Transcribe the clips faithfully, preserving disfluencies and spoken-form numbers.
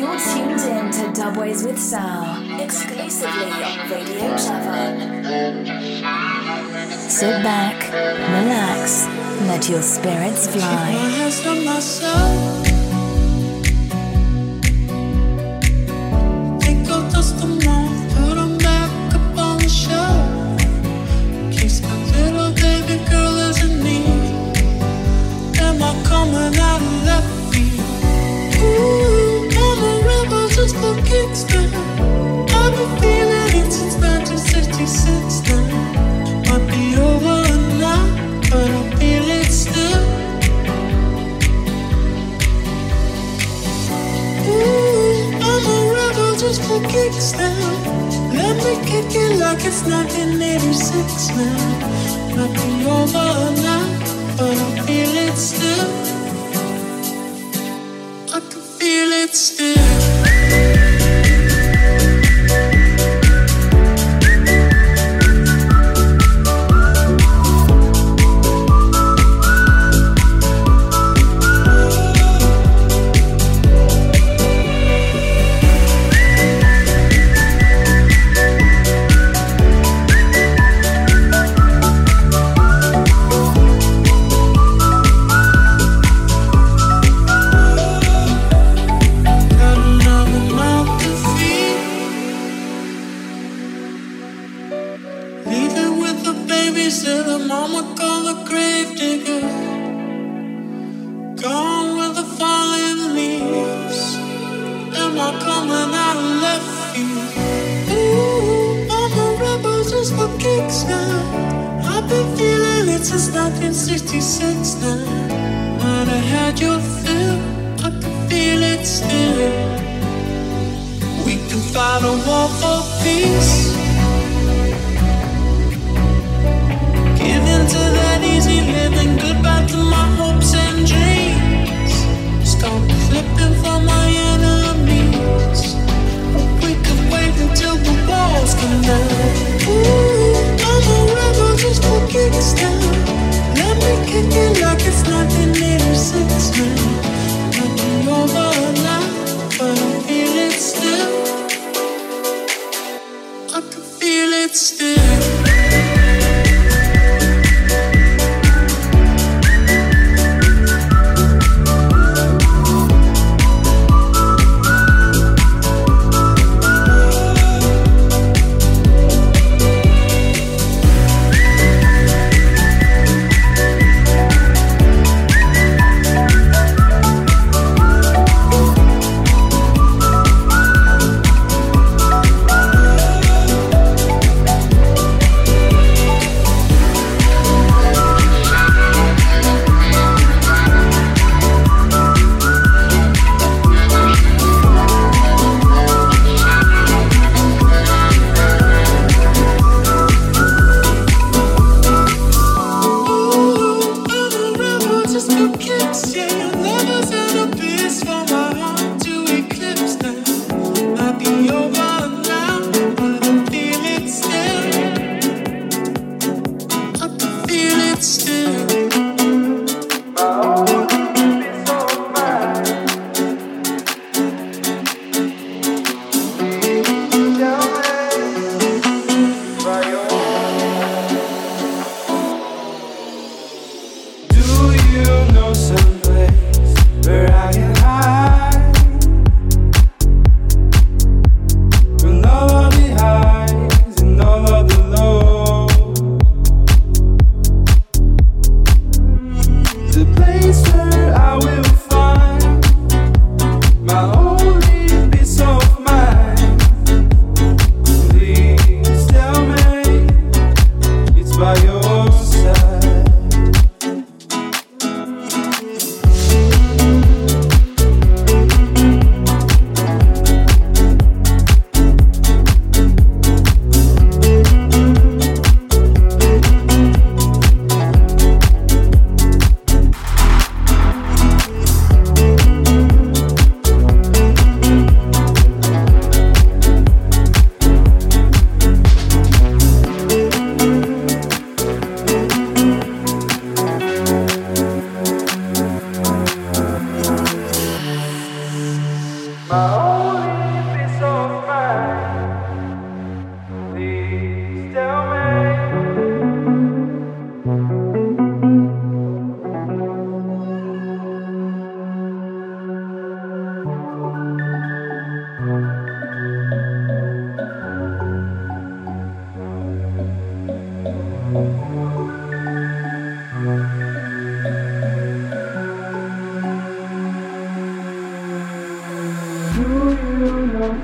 You're tuned in to Dubways with Sal, exclusively on Radio Java. Sit back, relax, let your spirits fly. Keep my hands on myself. Think I'll dust them off, put them back up on the shelf. Kiss my little baby girl as a need. Am I coming out of left field? Ooh, I'm a rebel just for kicks now. I've been feeling it since nineteen sixty-six now. Might be over now, but I feel it still. Ooh, I'm a rebel just for kicks now. Let me kick it like it's nineteen eighty-six now. Might be over now, but I feel it still. I can feel it still.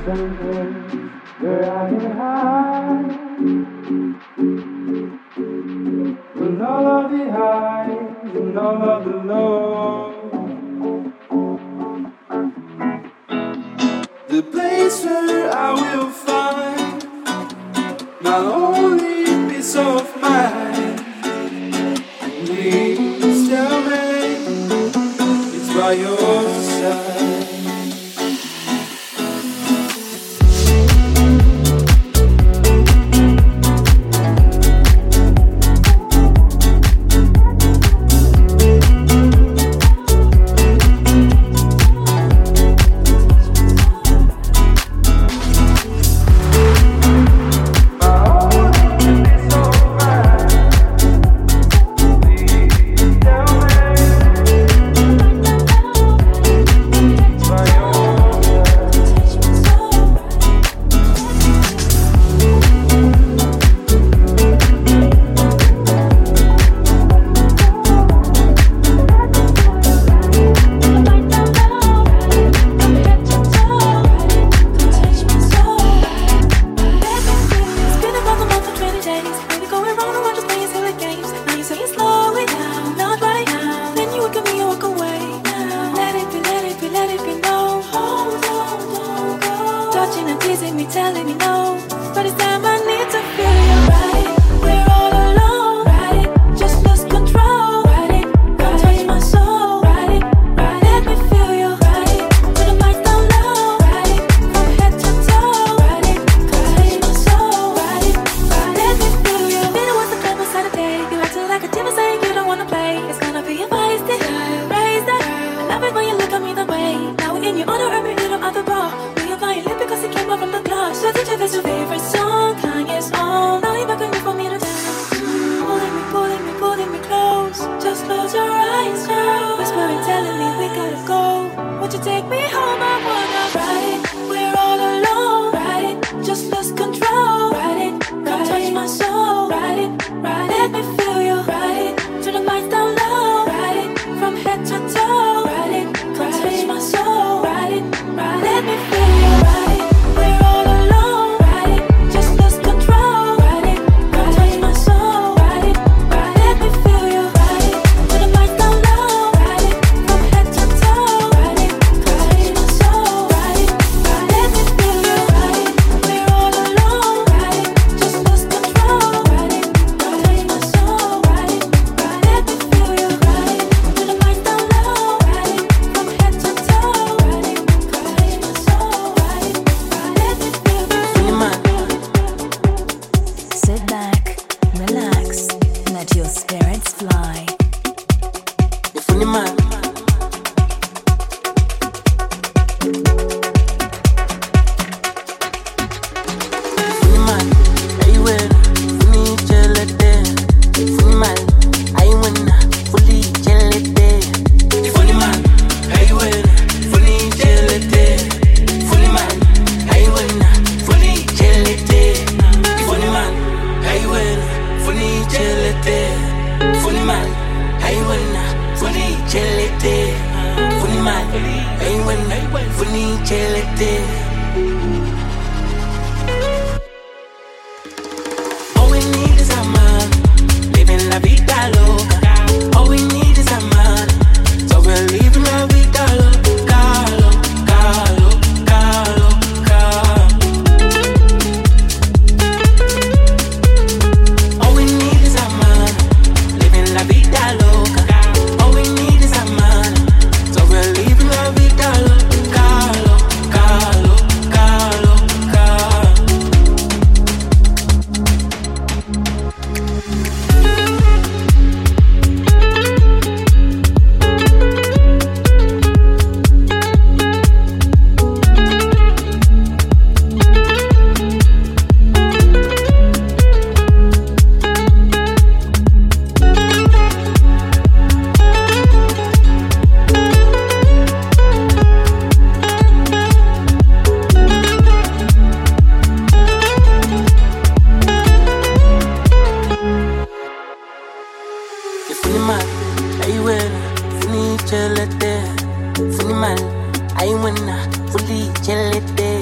Funimal, I wanna fully chelete.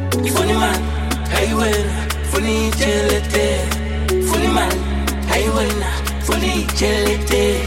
funny man, how you win? Funny gelete, funny man, how you win? Funny gelete.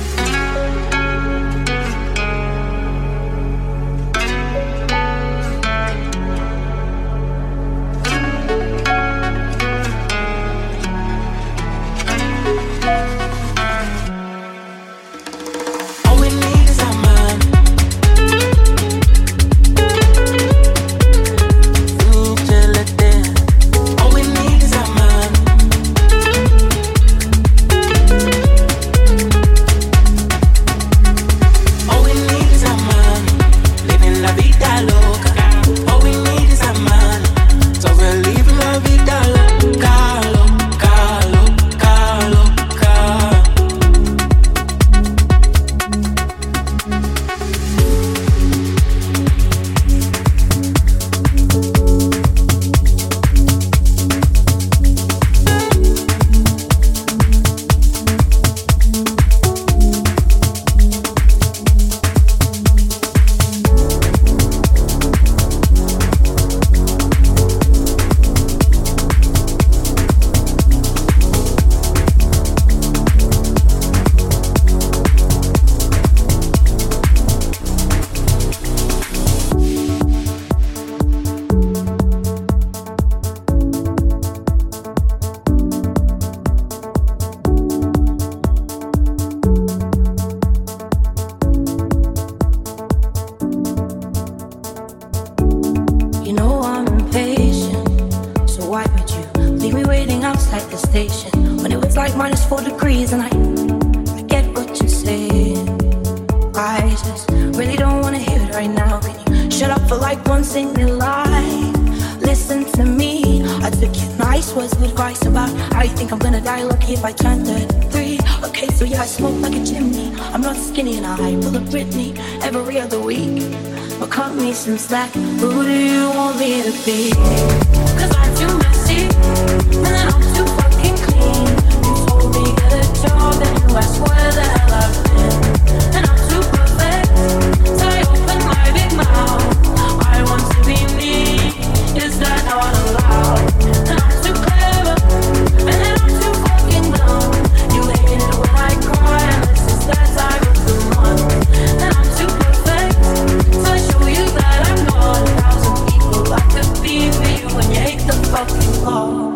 Some slack, who do you want me to be? Cause I'm too messy, and then I'm too fucking clean. You told me get a job, and you asked where the hell I've been. And I'm too perfect, so I open my big mouth. I want to be me, is that not allowed? And I'm too clever, and then I'm too fucking dumb. You hate it when I cry, unless it's that time of the month. And I'm too perfect, so I show you that I'm not a thousand people I could be for you when you hate the fucking law.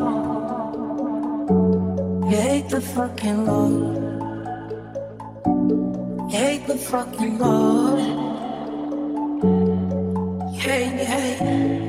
You hate the fucking law. You hate the fucking law. You hate, you hate.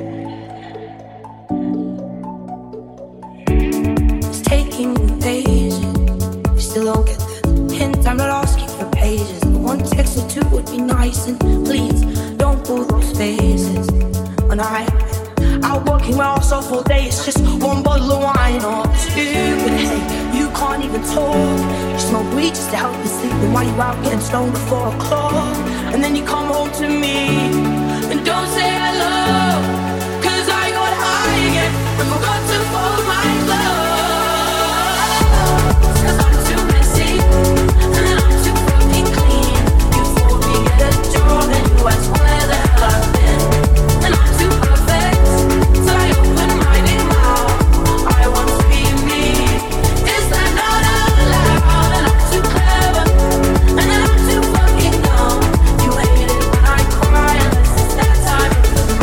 It's taking me pages. You still don't get the hint. I'm not asking for pages. The one text or two would be nice, and please don't pull those faces. When I out working my ass off all day, it's just one bottle of wine or two. But hey, you can't even talk. You smoke weed just to help you sleep, and while you out getting stoned before a clock, and then you come home to me and don't say hello, cause I got high again and forgot to fold my clothes. Cause I'm too messy, and then I'm too fucking clean. You told me get a job, and you asked where the hell I've been. And I'm too perfect, so I open my big mouth. I want to be me, is that not allowed? And I'm too clever, and then I'm too fucking dumb. You hate it when I cry, unless it's that time of the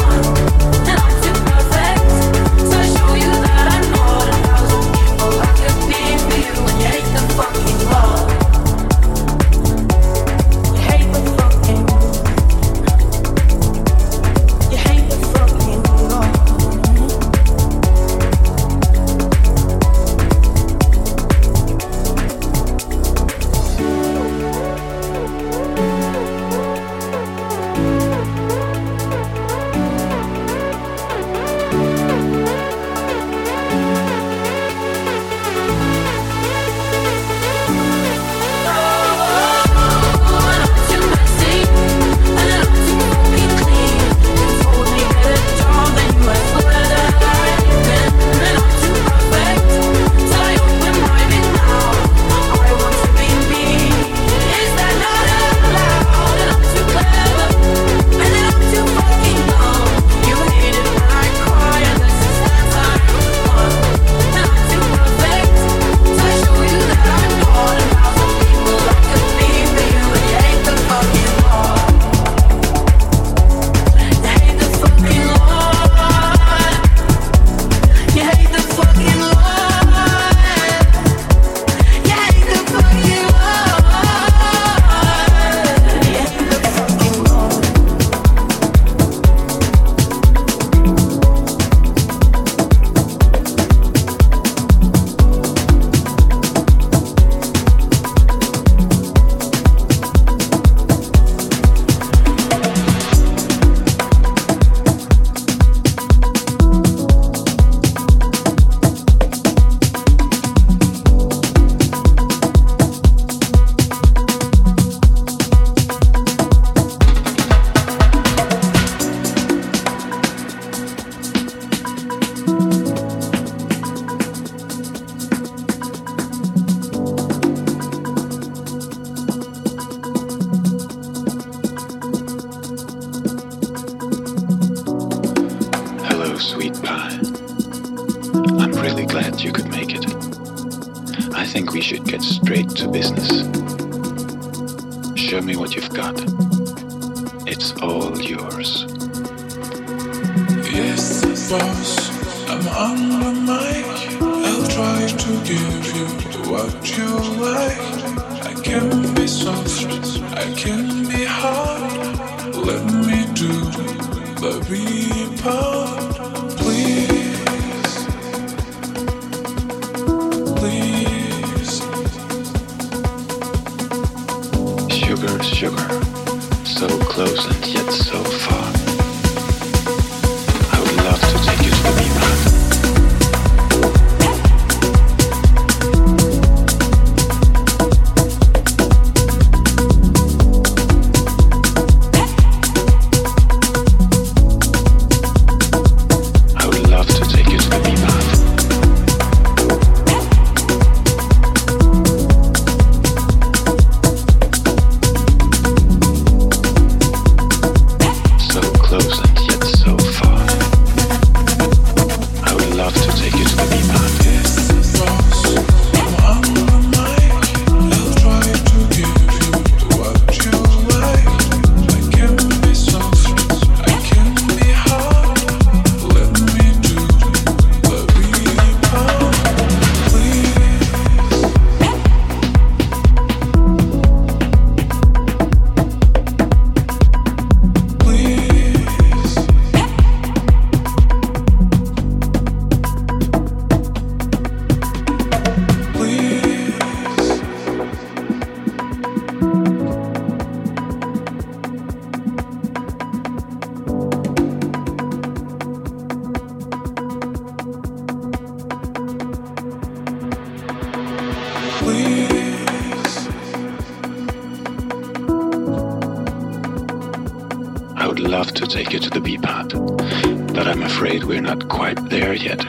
thought you could make it. I think we should get straight to business. Show me what you've got. It's all yours. Yes, boss, I'm on the mic. I'll try to give you what you like. I can be soft, I can be hard. Let me do the be part, please, please. Sugar, sugar, so close and yet so far. I would love to take you to the B-Path. Love to take you to the B-Path, but I'm afraid we're not quite there yet.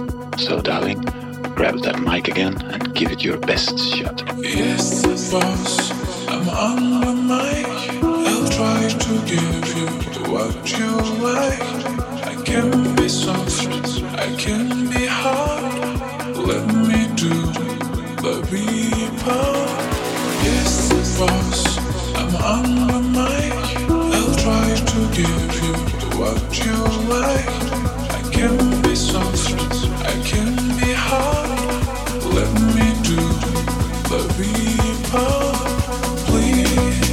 So, darling, grab that mic again and give it your best shot. Yes, boss, I'm on the mic. I'll try to give you what you like. I can be soft, I can be hard. Let me do the B-Part. Yes, boss, I'm on the mic. I'll try to give you what you like. I can be soft, I can be hard. Let me do the B-Part, please.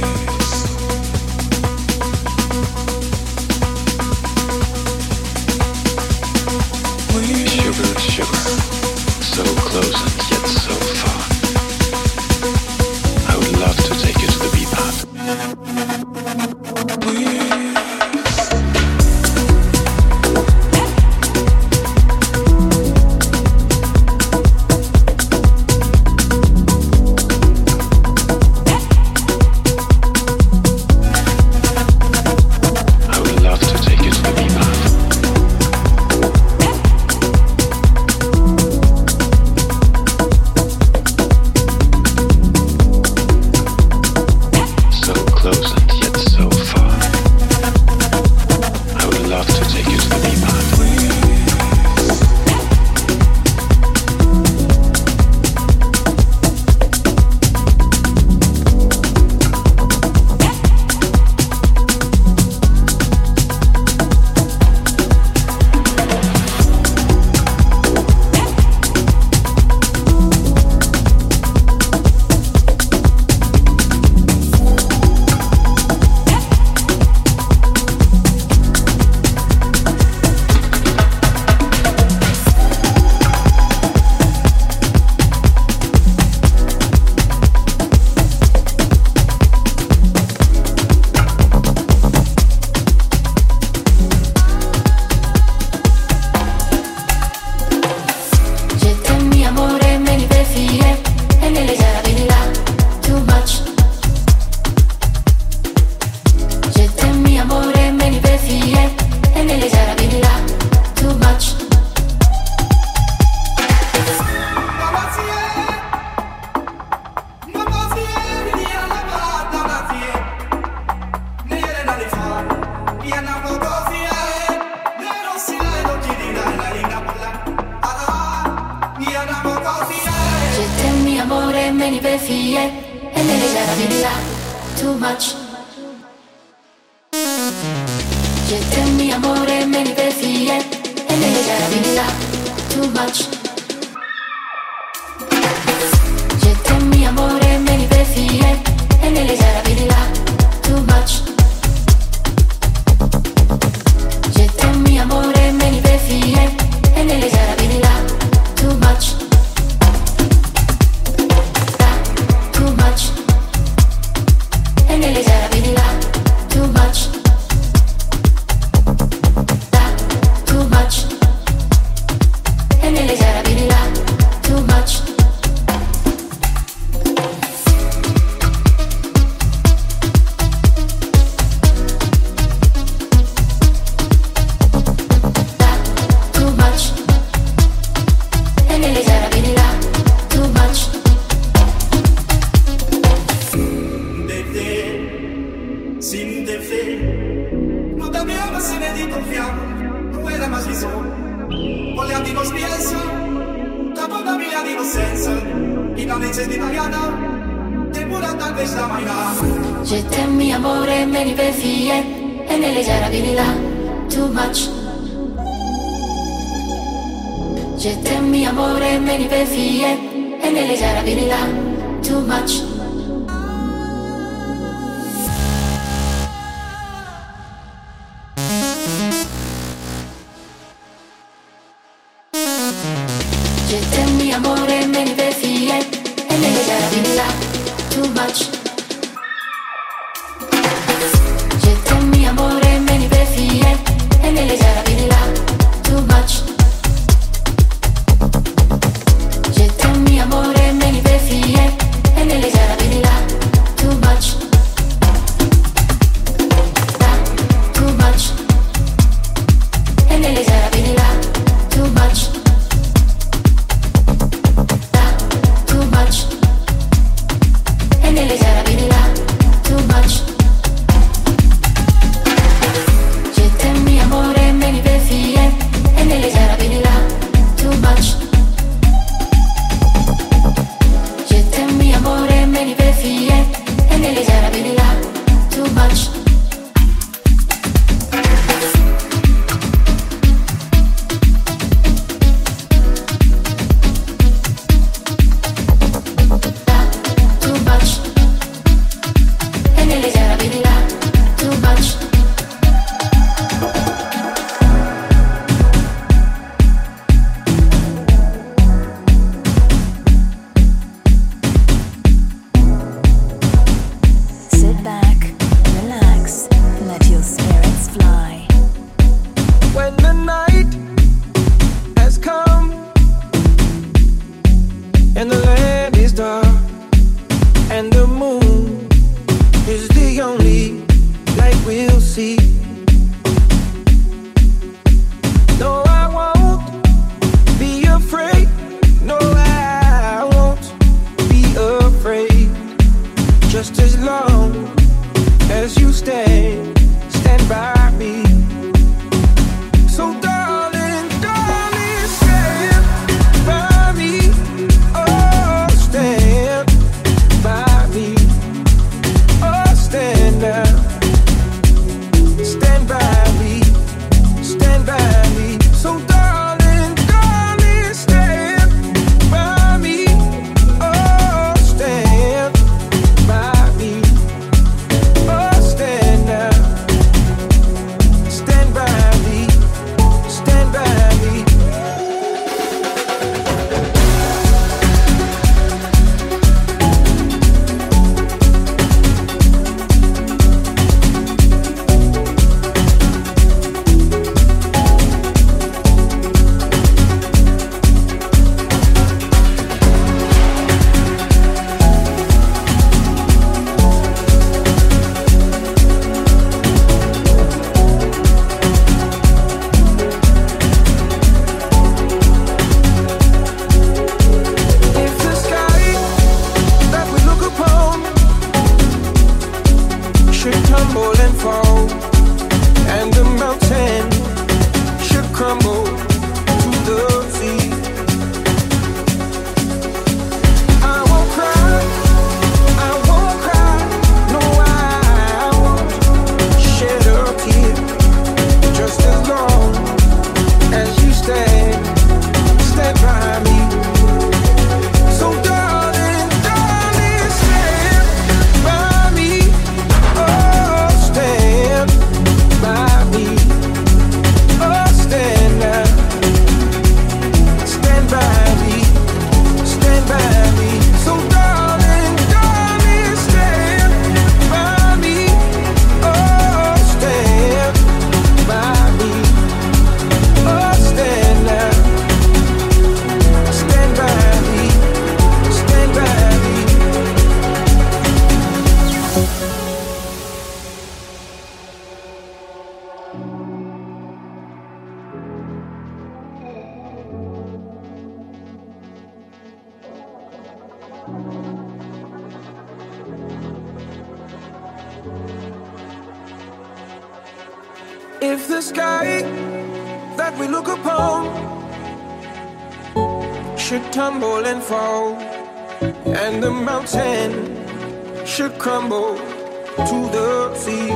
Please. Sugar, sugar, so close and yet so far. I would love to take you to the B-Path. too much. Je t'aime mi amore, me li perfie, e ne leggerabilità, too much. Je t'aime mi amore, me li perfie, e ne leggerabilità, too much. Je t'aime mi amore, me li perfie, e ne leggerabilità, too much. Too much. E ne leggerabilità, too much. Too much. E ne leggerabilità, too much. Too much. E ne leggerabilità, too much. Sin de fe, no t'abbiamo se ne di confiamo, non era mai solo. Vogliamo non spiazza, dopo una mia di innocenza, in una legge di Mariana, te pure da questa manera. Je t'aime mi amore, me li perfie, e ne leggerabilità, too much. Je t'aime mi amore, me li perfie, e ne leggerabilità, too much. Je t'aime mi amore, me li perfie, e ne leggerabilità, too much. Je t'aime mi amore, me li perfie, e ne leggerabilità, too much. Je t'aime mi amore, me li perfie, e ne leggerabilità, too much. Too much. E ne leggerabilità, too much. Too much. E ne leggerabilità, too much. Je t'aime mi amore, me li perfie, e ne leggerabilità, too much. Je t'aime mi amore, me li perfie, e ne leggerabilità, too much. Too much. E ne leggerabilità, too much. Sit back, relax, let your spirits fly. When the night has come and the land is dark and the moon is the only light we'll see. No, I won't be afraid. No, I won't be afraid. Just as long as you stand, stand by me. So darling, darling, stand by me. Oh, stand by me. Oh, stand now. Stand by me. Stand by me. So darling, darling, stand by me. Oh, stand by me. Oh, stand now. Stand by me. Stand by me. If the sky that we look upon should tumble and fall, and the mountain should crumble to the sea, I won't cry, I won't cry, no, I sky that we look upon should tumble and fall, and the mountain should crumble to the sea.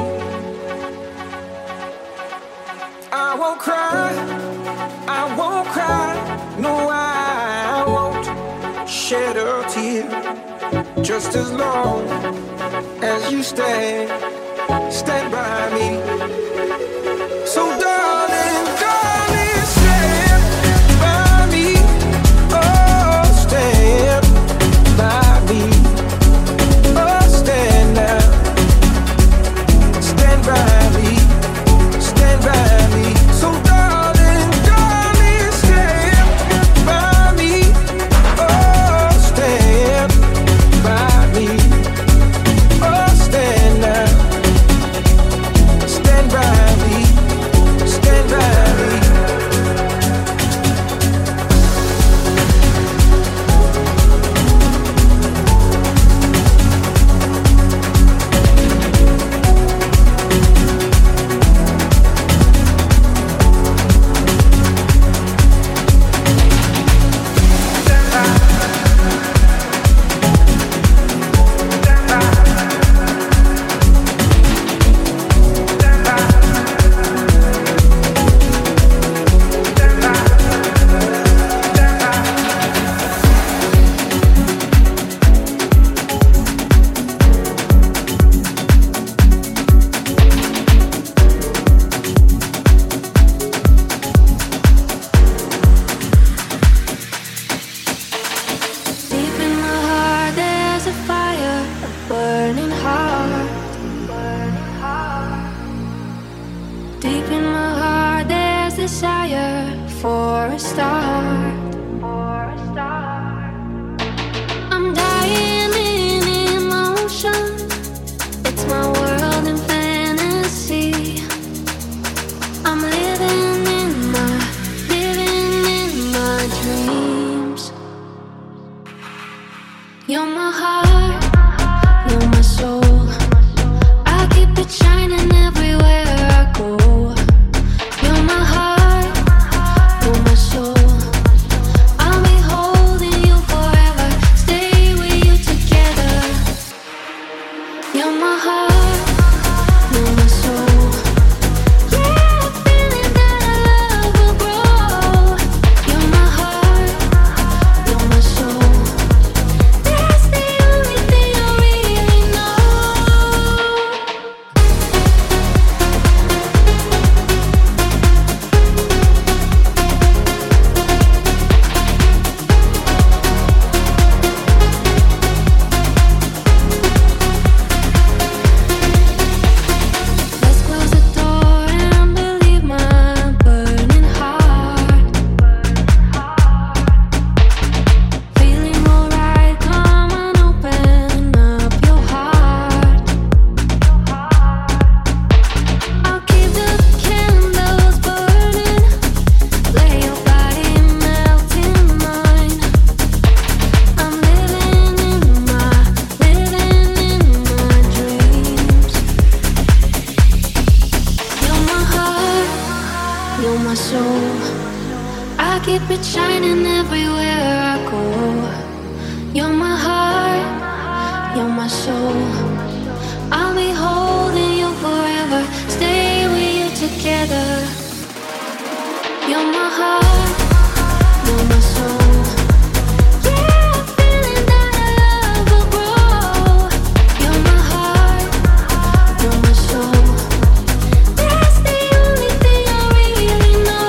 I won't cry, I won't cry, no, I won't shed a tear, just as long as you stand, stand by me. So darling, darling, stand by me, oh, stand by me, oh, stand now, stand by me, stand by me. So darling, darling, stand by me, oh, stand by me, oh, stand now, stand by me, stand by me. Deep in my heart, there's a fire, a burning heart. Deep in my heart, there's desire for a start. I'm dying in emotion. It's my world in fantasy. I'm living in my, living in my dreams. You're my heart, you're my soul. I keep it shining everywhere I go. You're my heart, you're my soul. I'll be holding you forever, stay with you together. You're my heart, you're my soul. Yeah, I'm feeling that our love will grow. You're my heart, you're my soul. That's the only thing I really know. Let's close the door and believe my burning heart. Feeling alright, come on, open up your heart. I'll keep the candles burning, lay your body melt in mine. I'm living in my, living in my dreams. You're my heart, you're my soul. I keep it shining everywhere I go. You're my heart, you're my soul. I'll be holding you forever, stay with you together. You're my heart, you're my soul. Yeah, I'm feeling that our love will grow. You're my heart, you're my soul. That's the only thing I really know.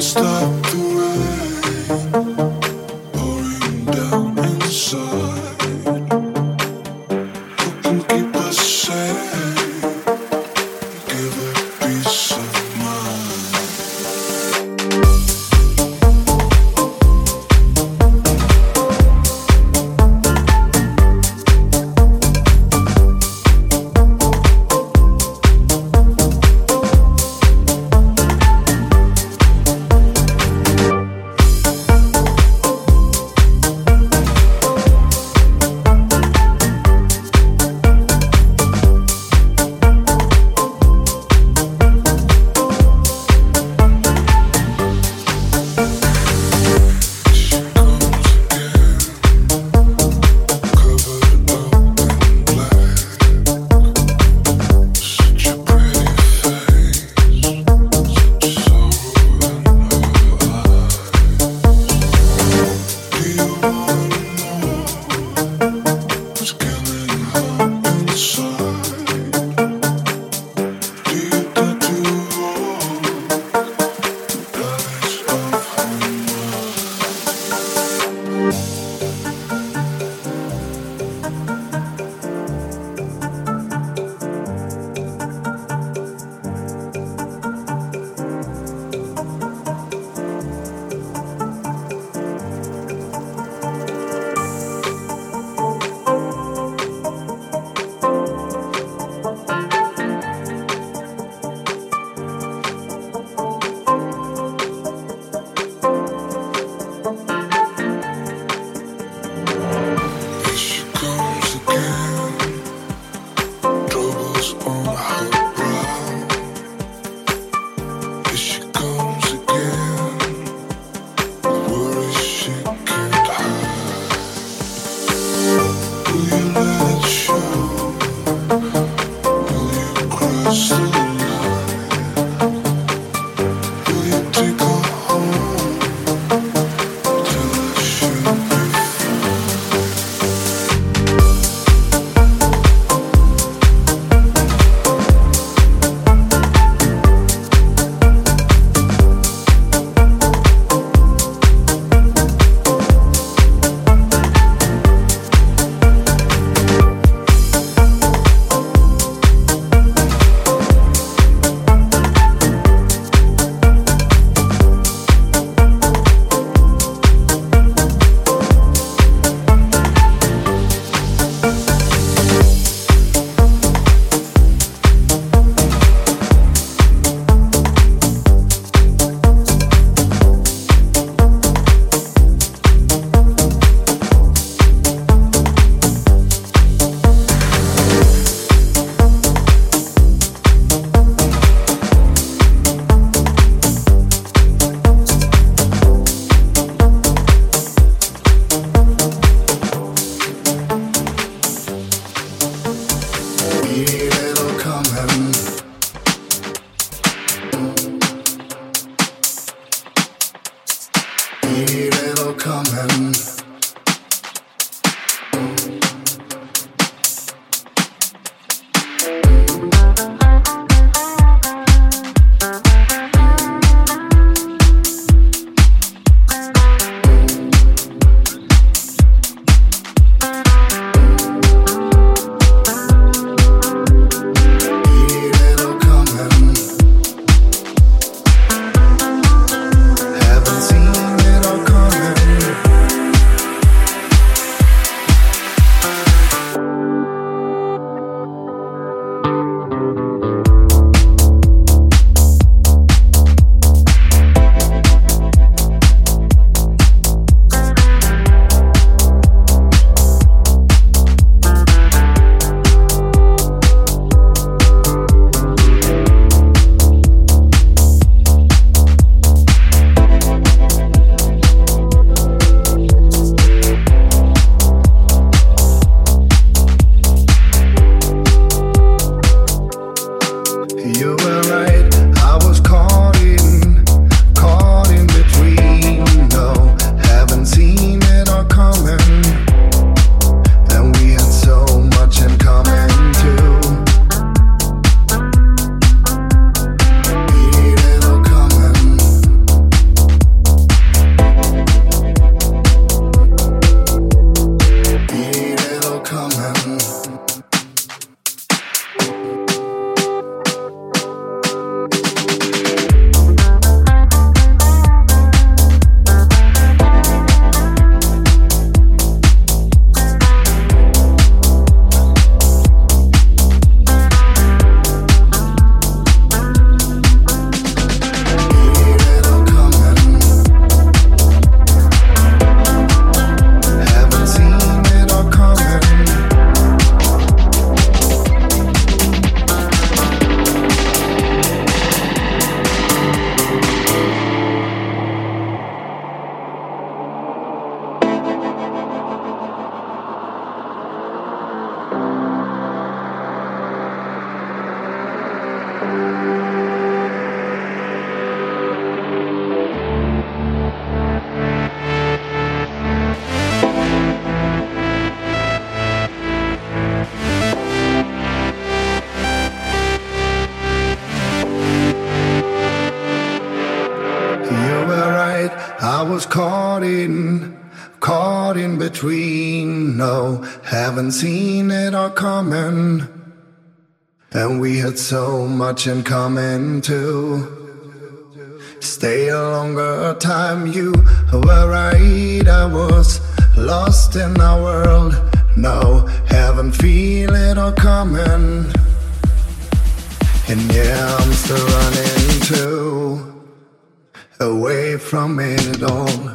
Haven't seen it all coming. right. I was caught in, caught in between. No, haven't seen it all coming. And we had so much in common too. Stay a longer time, you were right. I was lost in our world. No, haven't feel it all coming. And yeah, I'm still running too, away from it all.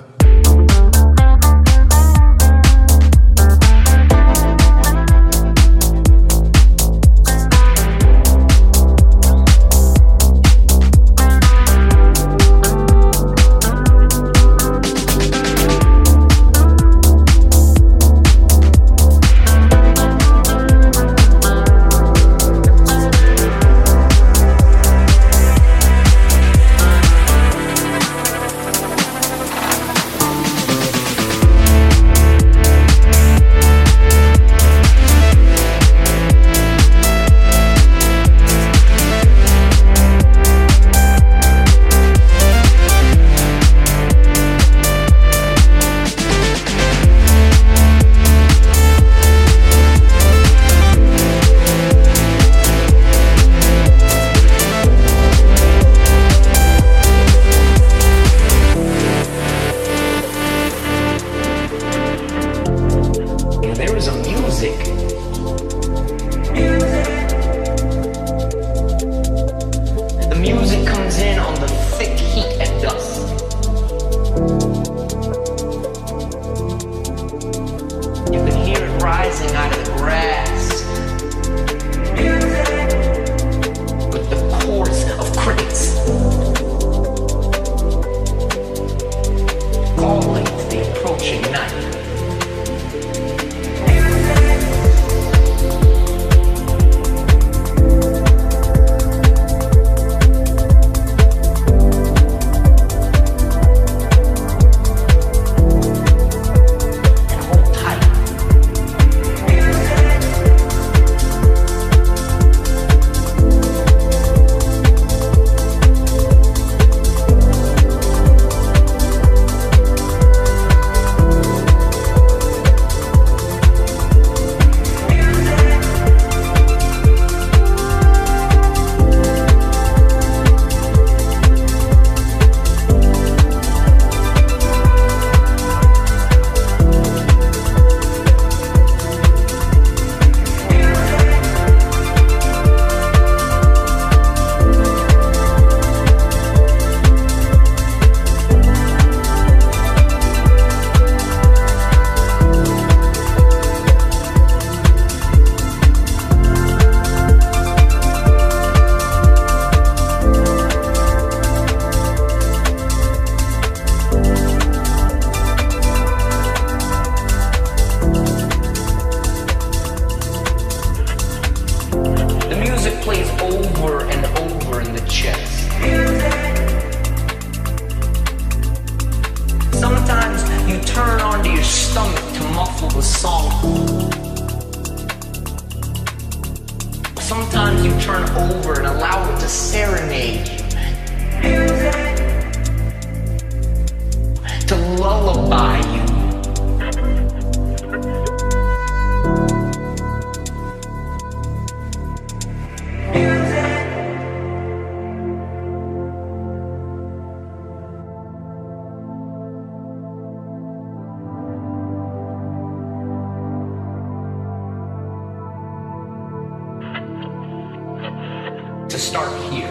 To start here,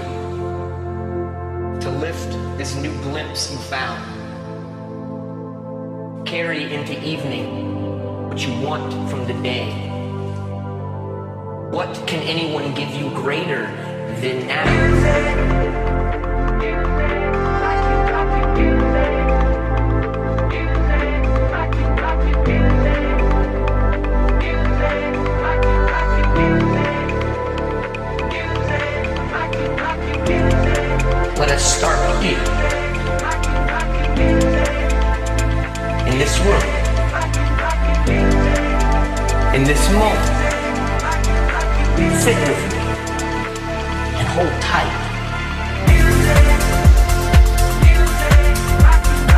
to lift this new glimpse you found, carry into evening what you want from the day. What can anyone give you greater than now? Let us start here, in this room, in this moment. Sit with me and hold tight.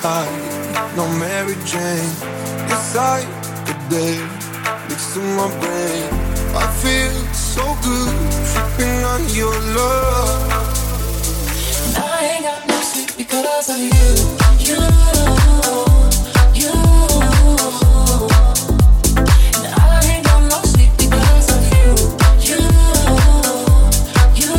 like no Mary Jane. Inside the day, next to my brain, I feel so good, tripping on your love. And I ain't got no sleep because of you, you, you. And I ain't got no sleep because of you, you, you.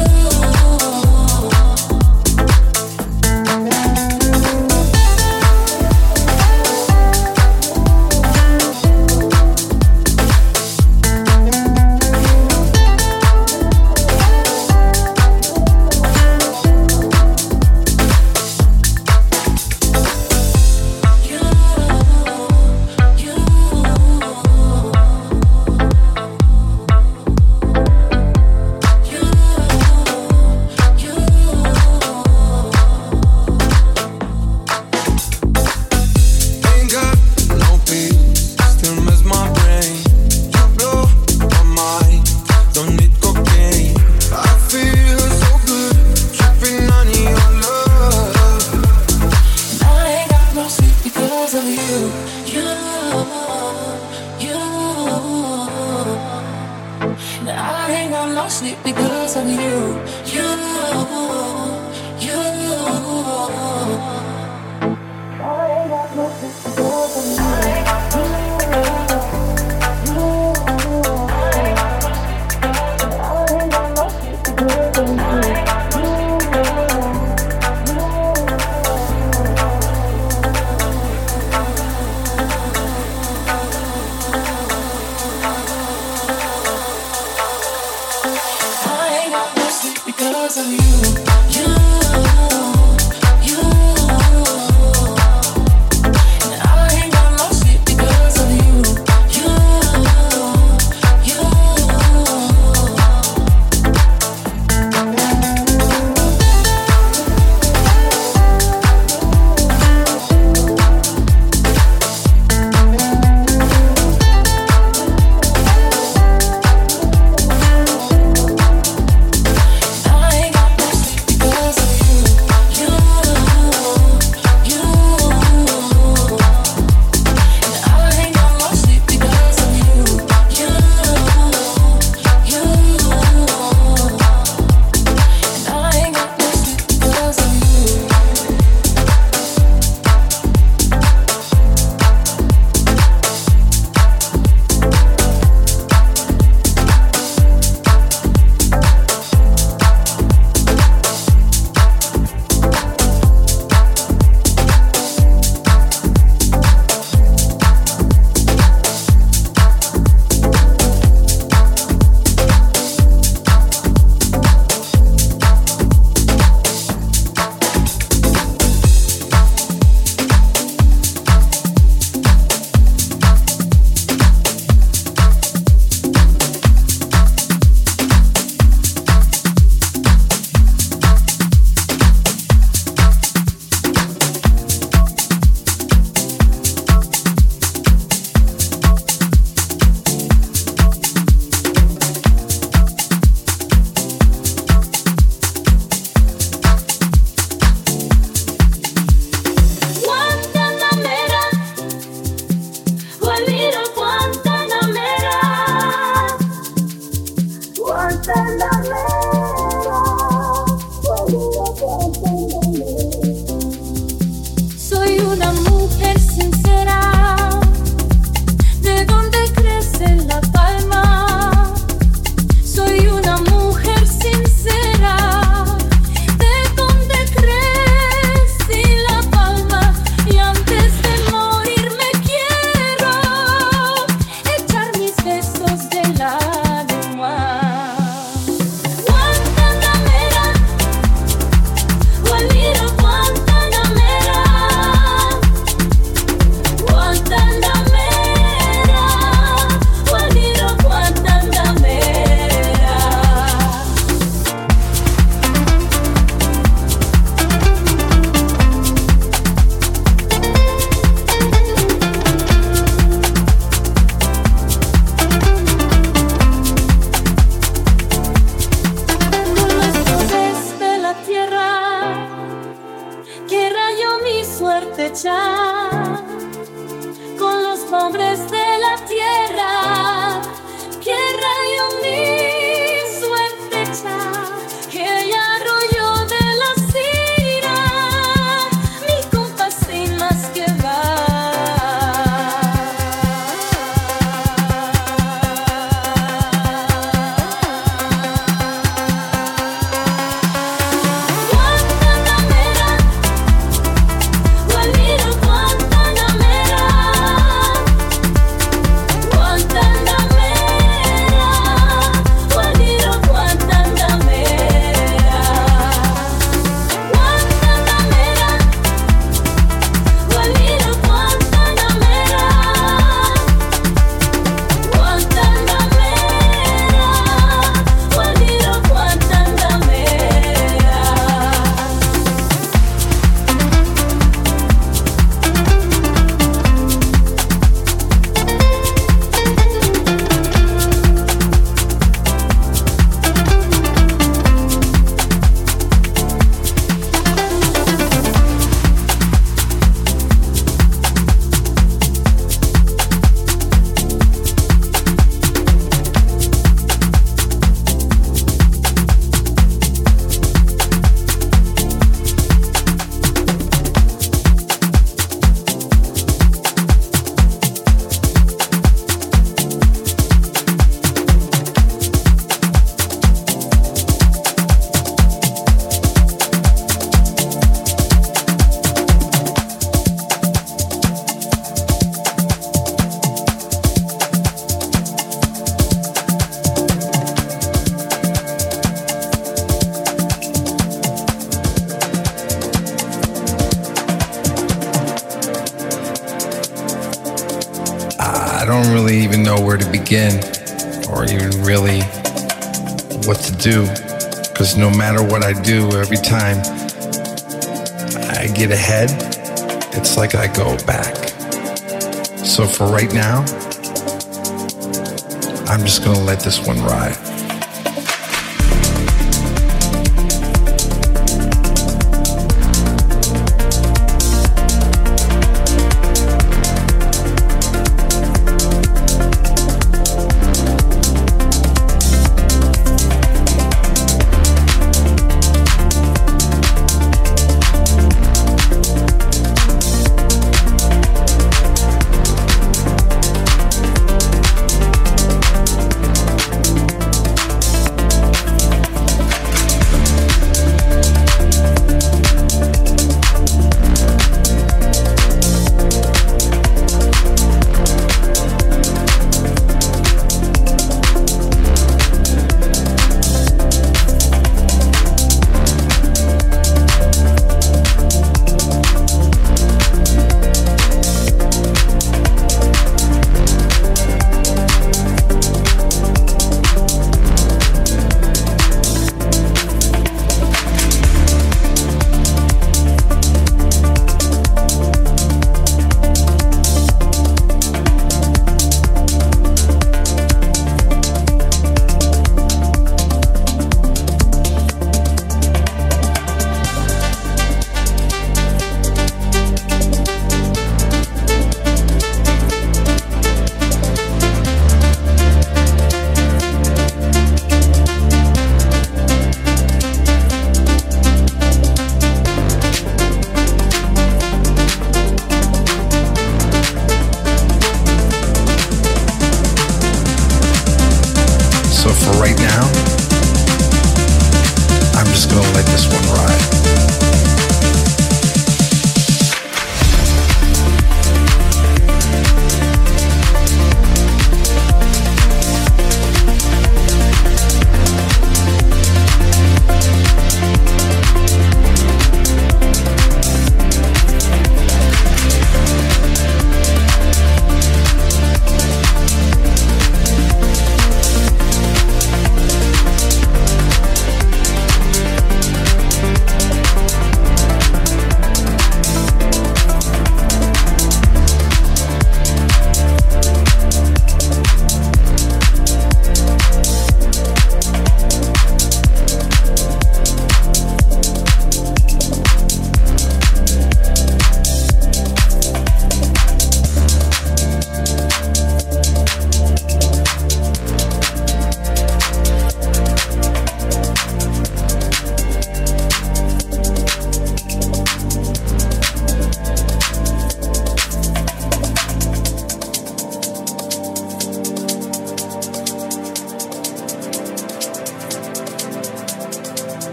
Guantanamera, Juanita. festejar con los pobres de la tierra. Tierra yo mi suerte ya, que ella arrolló de la sira, mi compás sin más que va. I don't really even know where to begin or even really what to do, because no matter what I do, every time I get ahead, it's like I go back. So for right now, I'm just gonna let this one ride.